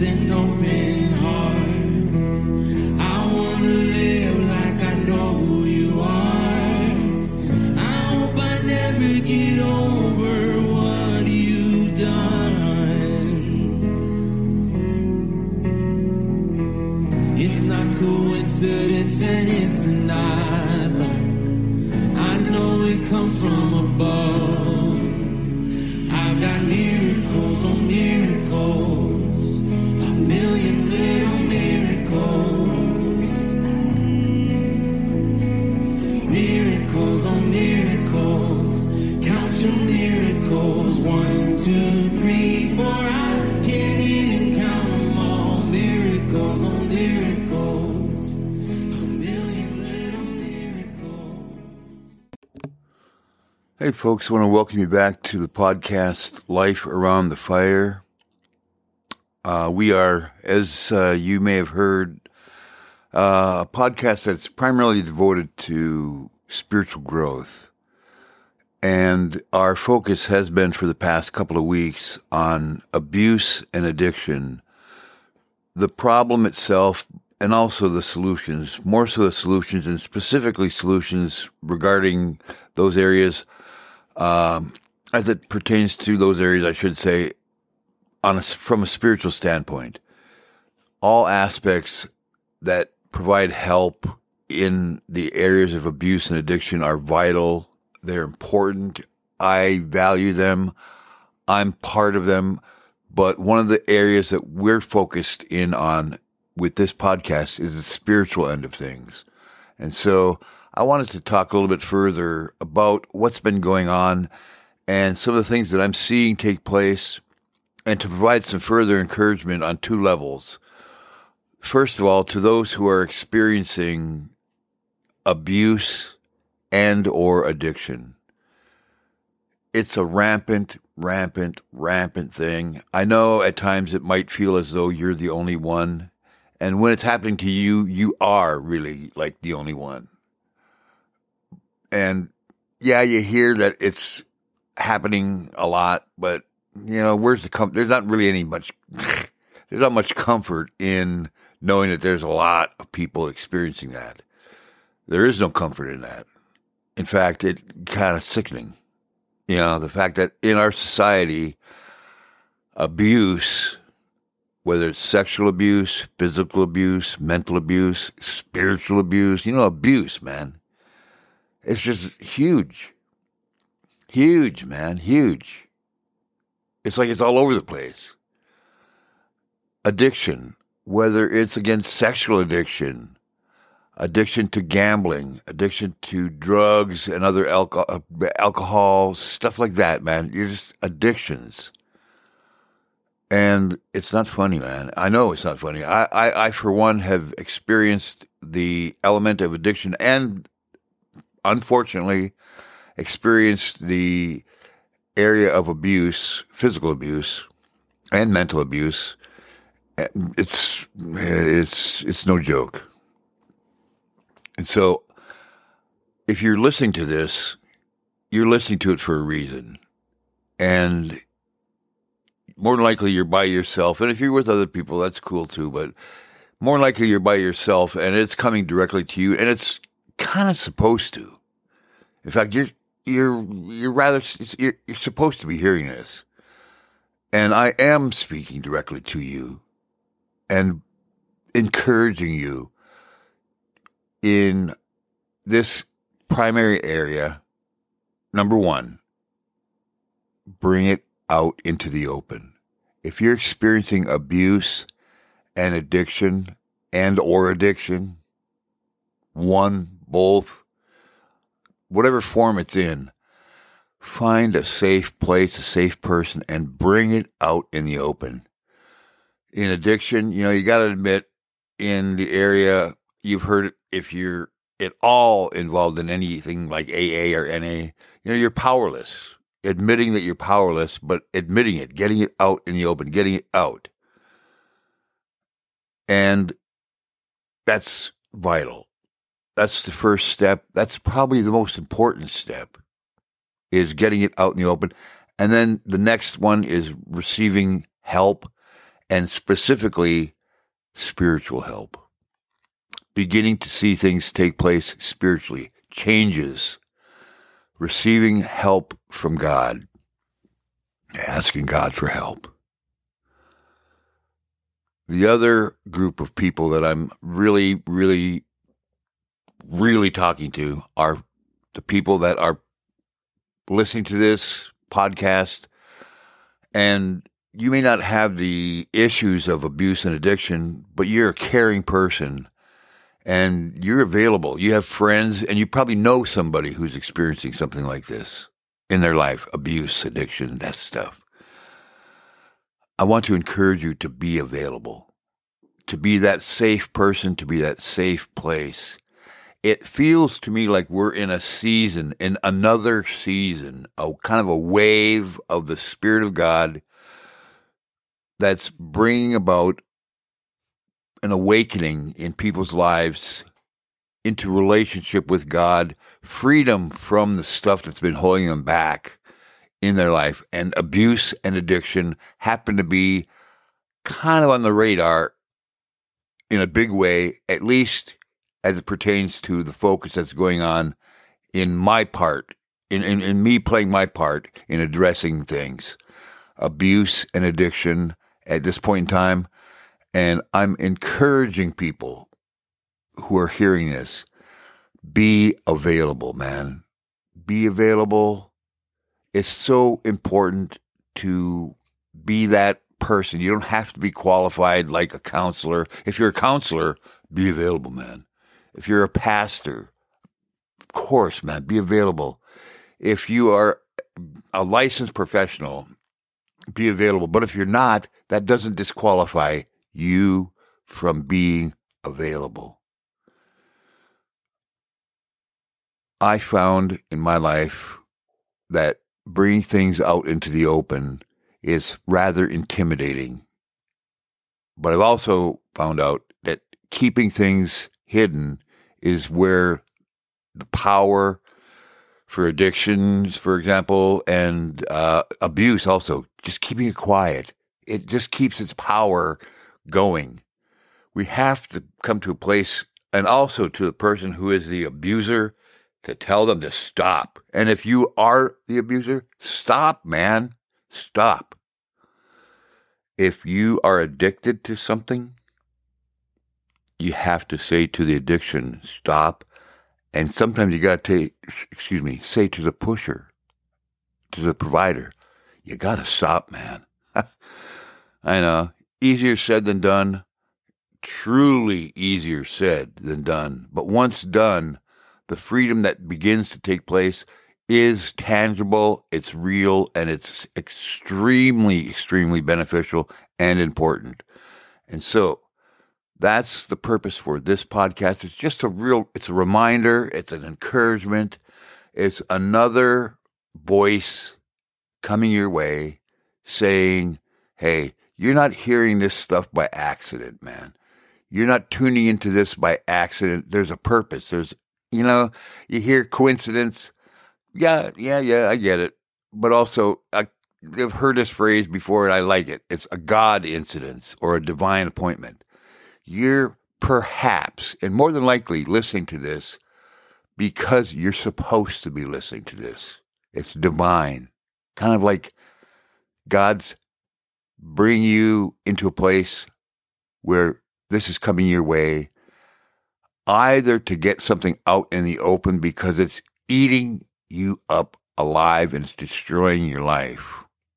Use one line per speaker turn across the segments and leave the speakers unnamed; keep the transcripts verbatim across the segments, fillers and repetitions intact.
with an open heart. I wanna live like I know who you are. I hope I never get over what you've done. It's not coincidence and it's not luck. I know it comes from above. I've got miracles on miracles, a million little miracles. Miracles on miracles, count your miracles. One, two, three, four, I can't even count them all. Miracles on miracles, a million little miracles.
Hey folks, I want to welcome you back to the podcast Life Around the Fire. Uh, we are, as uh, you may have heard, uh, a podcast that's primarily devoted to spiritual growth. And our focus has been for the past couple of weeks on abuse and addiction, the problem itself, and also the solutions, more so the solutions, and specifically solutions regarding those areas. Um, as it pertains to those areas, I should say, on a, from a spiritual standpoint, all aspects that provide help in the areas of abuse and addiction are vital. They're important. I value them. I'm part of them. But one of the areas that we're focused in on with this podcast is the spiritual end of things. And so I wanted to talk a little bit further about what's been going on and some of the things that I'm seeing take place, and to provide some further encouragement on two levels. First of all, to those who are experiencing abuse and or addiction. It's a rampant, rampant, rampant thing. I know at times it might feel as though you're the only one. And when it's happening to you, you are really like the only one. And yeah, you hear that it's happening a lot, but you know, where's the com- there's not really any much, there's not much comfort in knowing that there's a lot of people experiencing that. There is no comfort in that. In fact, it's kind of sickening. You know, the fact that in our society, abuse, whether it's sexual abuse, physical abuse, mental abuse, spiritual abuse, you know, abuse, man. It's just huge. Huge, man. Huge. It's like it's all over the place. Addiction, whether it's against sexual addiction, addiction to gambling, addiction to drugs and other alcohol, alcohol, stuff like that, man. You're just addictions. And it's not funny, man. I know it's not funny. I, I, I, for one, have experienced the element of addiction and unfortunately experienced the area of abuse, physical abuse and mental abuse. It's, it's, it's no joke. And so if you're listening to this, you're listening to it for a reason. And more than likely you're by yourself. And if you're with other people, that's cool too. But more than likely you're by yourself and it's coming directly to you. And it's kind of supposed to. In fact, you're you're you're rather you're, you're supposed to be hearing this, and I am speaking directly to you, and encouraging you in this primary area. Number one, bring it out into the open. If you're experiencing abuse and addiction and or addiction, one, both, whatever form it's in, find a safe place, a safe person, and bring it out in the open. In addiction, you know, you got to admit, in the area, you've heard it, if you're at all involved in anything like A A or N A, you know, you're powerless. Admitting that you're powerless, but admitting it, getting it out in the open, getting it out. And that's vital. That's the first step. That's probably the most important step, is getting it out in the open. And then the next one is receiving help and specifically spiritual help. Beginning to see things take place spiritually, changes, receiving help from God, asking God for help. The other group of people that I'm really, really, really talking to are the people that are listening to this podcast, and you may not have the issues of abuse and addiction, but you're a caring person and you're available. You have friends, and you probably know somebody who's experiencing something like this in their life, abuse, addiction, that stuff. I want to encourage you to be available, to be that safe person, to be that safe place. It feels to me like we're in a season, in another season, a kind of a wave of the Spirit of God that's bringing about an awakening in people's lives into relationship with God, freedom from the stuff that's been holding them back in their life. And abuse and addiction happen to be kind of on the radar in a big way, at least as it pertains to the focus that's going on in my part, in, in, in me playing my part in addressing things, abuse and addiction at this point in time. And I'm encouraging people who are hearing this, be available, man. Be available. It's so important to be that person. You don't have to be qualified like a counselor. If you're a counselor, be available, man. If you're a pastor, of course, man, be available. If you are a licensed professional, be available. But if you're not, that doesn't disqualify you from being available. I found in my life that bringing things out into the open is rather intimidating. But I've also found out that keeping things hidden is where the power for addictions, for example, and uh, abuse also, just keeping it quiet, it just keeps its power going. We have to come to a place, and also to the person who is the abuser, to tell them to stop. And if you are the abuser, stop, man. Stop. If you are addicted to something, you have to say to the addiction, stop. And sometimes you got to take, excuse me, say to the pusher, to the provider, you got to stop, man. I know. Easier said than done. Truly easier said than done. But once done, the freedom that begins to take place is tangible, it's real, and it's extremely, extremely beneficial and important. And so that's the purpose for this podcast. It's just a real, it's a reminder, it's an encouragement, it's another voice coming your way saying, hey, you're not hearing this stuff by accident, man. You're not tuning into this by accident. There's a purpose. There's, you know, you hear coincidence. Yeah, yeah, yeah, I get it. But also, I, I've heard this phrase before and I like it. It's a God incidence or a divine appointment. You're perhaps, and more than likely, listening to this because you're supposed to be listening to this. It's divine. Kind of like God's bring you into a place where this is coming your way, either to get something out in the open because it's eating you up alive and it's destroying your life,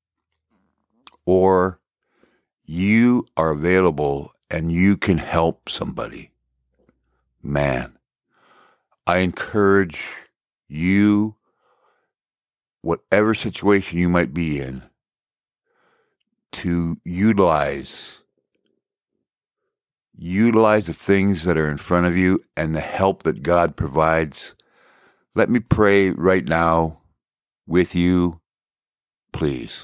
or you are available and you can help somebody. Man, I encourage you, whatever situation you might be in, to utilize, utilize the things that are in front of you and the help that God provides. Let me pray right now with you, please.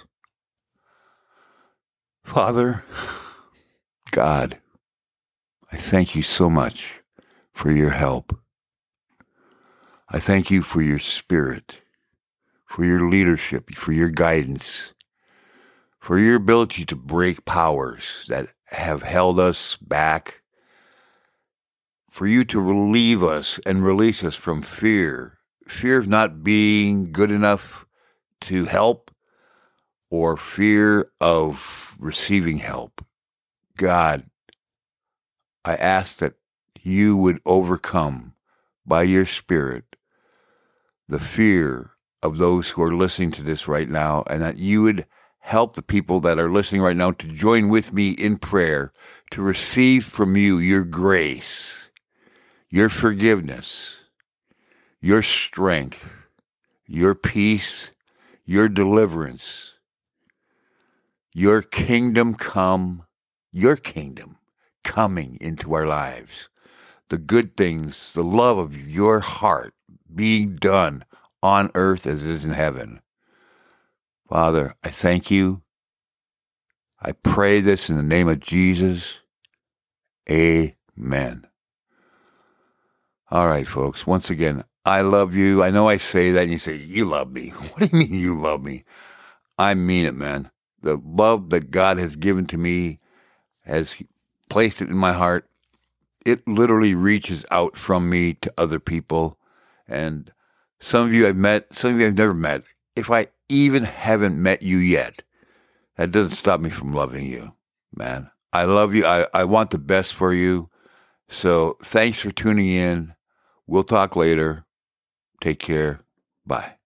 Father, God, I thank you so much for your help. I thank you for your spirit, for your leadership, for your guidance, for your ability to break powers that have held us back, for you to relieve us and release us from fear, fear of not being good enough to help, or fear of receiving help. God, I ask that you would overcome by your Spirit the fear of those who are listening to this right now, and that you would help the people that are listening right now to join with me in prayer to receive from you your grace, your forgiveness, your strength, your peace, your deliverance, your kingdom come, your kingdom coming into our lives. The good things, the love of your heart being done on earth as it is in heaven. Father, I thank you. I pray this in the name of Jesus. Amen. All right, folks. Once again, I love you. I know I say that and you say, you love me. What do you mean you love me? I mean it, man. The love that God has given to me, has placed it in my heart. It literally reaches out from me to other people. And some of you I've met, some of you I've never met. If I even haven't met you yet, that doesn't stop me from loving you, man. I love you. I, I want the best for you. So thanks for tuning in. We'll talk later. Take care. Bye.